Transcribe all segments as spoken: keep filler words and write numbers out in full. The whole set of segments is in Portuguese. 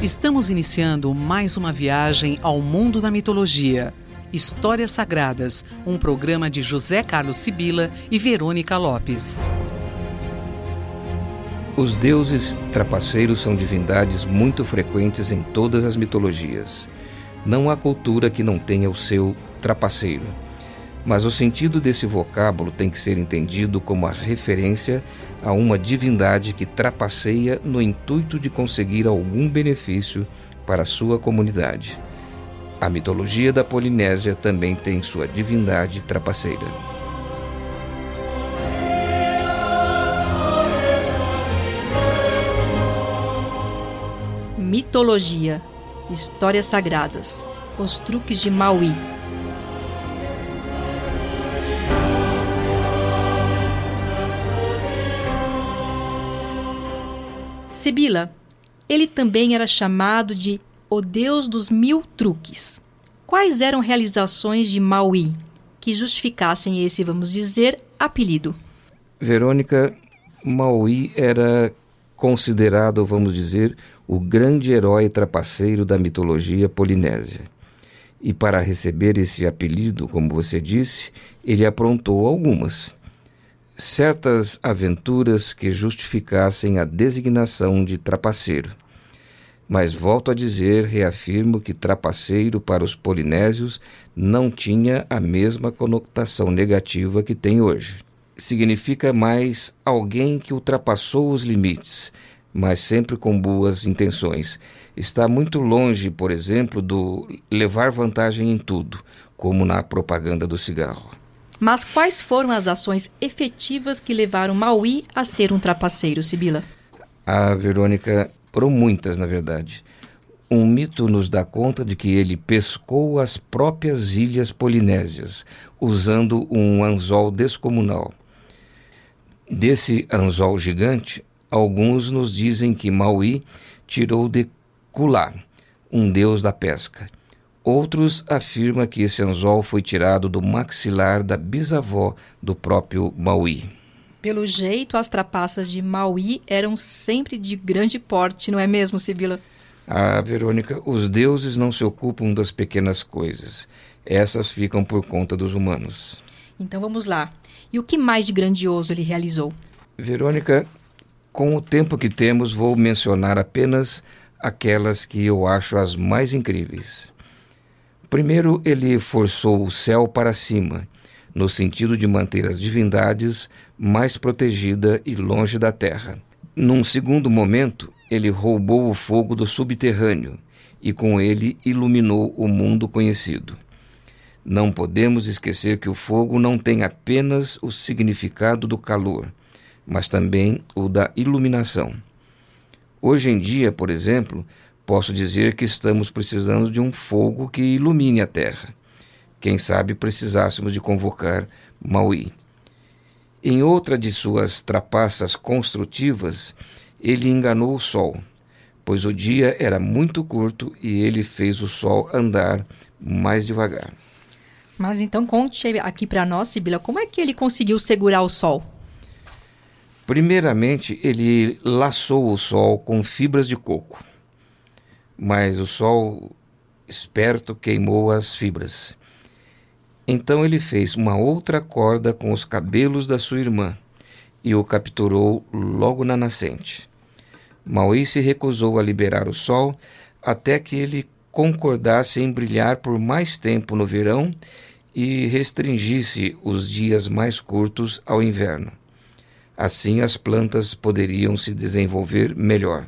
Estamos iniciando mais uma viagem ao mundo da mitologia. Histórias Sagradas, um programa de José Carlos Sibila e Verônica Lopes. Os deuses trapaceiros são divindades muito frequentes em todas as mitologias. Não há cultura que não tenha o seu trapaceiro. Mas o sentido desse vocábulo tem que ser entendido como a referência a uma divindade que trapaceia no intuito de conseguir algum benefício para a sua comunidade. A mitologia da Polinésia também tem sua divindade trapaceira. Mitologia, Histórias Sagradas, os truques de Maui. Sibila, ele também era chamado de o Deus dos Mil Truques. Quais eram realizações de Maui que justificassem esse, vamos dizer, apelido? Verônica, Maui era considerado, vamos dizer, o grande herói trapaceiro da mitologia polinésia. E para receber esse apelido, como você disse, ele aprontou algumas. Certas aventuras que justificassem a designação de trapaceiro. Mas volto a dizer, reafirmo que trapaceiro para os polinésios não tinha a mesma conotação negativa que tem hoje. Significa mais alguém que ultrapassou os limites, mas sempre com boas intenções. Está muito longe, por exemplo, do levar vantagem em tudo, como na propaganda do cigarro. Mas quais foram as ações efetivas que levaram Maui a ser um trapaceiro, Sibila? Ah, Verônica, foram muitas, na verdade. Um mito nos dá conta de que ele pescou as próprias ilhas polinésias, usando um anzol descomunal. Desse anzol gigante, alguns nos dizem que Maui tirou de Kulá, um deus da pesca. Outros afirmam que esse anzol foi tirado do maxilar da bisavó do próprio Maui. Pelo jeito, as trapaças de Maui eram sempre de grande porte, não é mesmo, Sibila? Ah, Verônica, os deuses não se ocupam das pequenas coisas. Essas ficam por conta dos humanos. Então vamos lá. E o que mais de grandioso ele realizou? Verônica, com o tempo que temos, vou mencionar apenas aquelas que eu acho as mais incríveis. Primeiro, ele forçou o céu para cima, no sentido de manter as divindades mais protegidas e longe da terra. Num segundo momento, ele roubou o fogo do subterrâneo e com ele iluminou o mundo conhecido. Não podemos esquecer que o fogo não tem apenas o significado do calor, mas também o da iluminação. Hoje em dia, por exemplo, posso dizer que estamos precisando de um fogo que ilumine a terra. Quem sabe precisássemos de convocar Maui. Em outra de suas trapaças construtivas, ele enganou o sol, pois o dia era muito curto e ele fez o sol andar mais devagar. Mas então conte aqui para nós, Sibila, como é que ele conseguiu segurar o sol? Primeiramente, ele laçou o sol com fibras de coco. Mas o sol, esperto, queimou as fibras. Então ele fez uma outra corda com os cabelos da sua irmã e o capturou logo na nascente. Maui se recusou a liberar o sol até que ele concordasse em brilhar por mais tempo no verão e restringisse os dias mais curtos ao inverno. Assim as plantas poderiam se desenvolver melhor.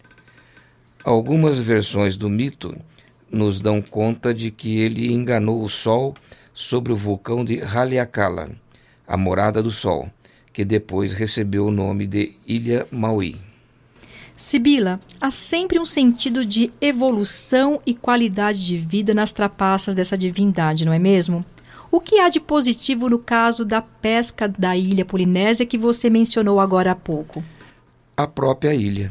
Algumas versões do mito nos dão conta de que ele enganou o sol sobre o vulcão de Haleakala, a morada do sol, que depois recebeu o nome de Ilha Maui. Sibila, há sempre um sentido de evolução e qualidade de vida nas trapaças dessa divindade, não é mesmo? O que há de positivo no caso da pesca da ilha polinésia que você mencionou agora há pouco? A própria ilha.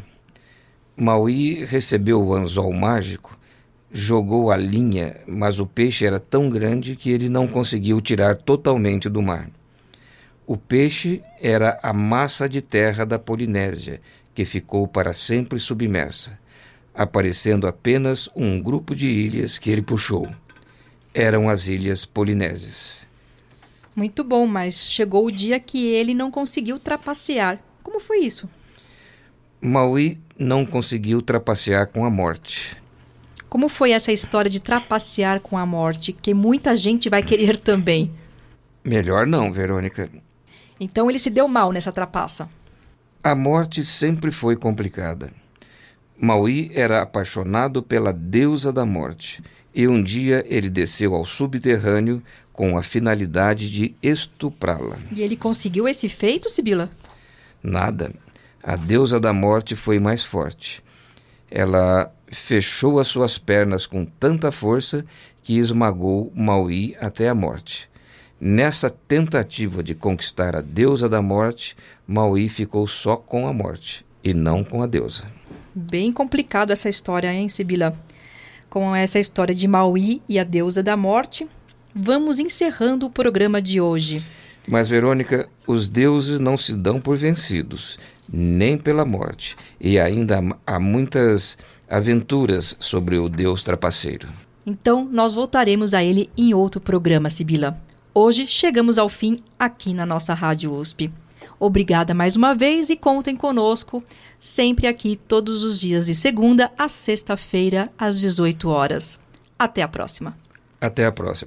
Maui recebeu o anzol mágico, jogou a linha, mas o peixe era tão grande que ele não conseguiu tirar totalmente do mar. O peixe era a massa de terra da Polinésia, que ficou para sempre submersa. aparecendo apenas um grupo de ilhas que ele puxou. Eram as Ilhas Polinésias. Muito bom, mas chegou o dia que ele não conseguiu trapacear. Como foi isso? Maui não conseguiu trapacear com a morte. Como foi essa história de trapacear com a morte, que muita gente vai querer também? Melhor não, Verônica. Então ele se deu mal nessa trapaça. A morte sempre foi complicada. Maui era apaixonado pela deusa da morte, e um dia ele desceu ao subterrâneo com a finalidade de estuprá-la. E ele conseguiu esse feito, Sibila? Nada. A deusa da morte foi mais forte. Ela fechou as suas pernas com tanta força que esmagou Maui até a morte. Nessa tentativa de conquistar a deusa da morte, Maui ficou só com a morte e não com a deusa. Bem complicado essa história, hein, Sibila? Com essa história de Maui e a deusa da morte, vamos encerrando o programa de hoje. Mas, Verônica, os deuses não se dão por vencidos, nem pela morte, e ainda há muitas aventuras sobre o deus trapaceiro. Então, nós voltaremos a ele em outro programa, Sibila. Hoje chegamos ao fim aqui na nossa Rádio U S P. Obrigada mais uma vez e contem conosco, sempre aqui todos os dias de segunda a sexta-feira, às dezoito horas. Até a próxima. Até a próxima.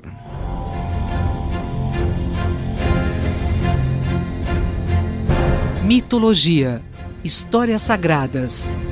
Mitologia, histórias sagradas.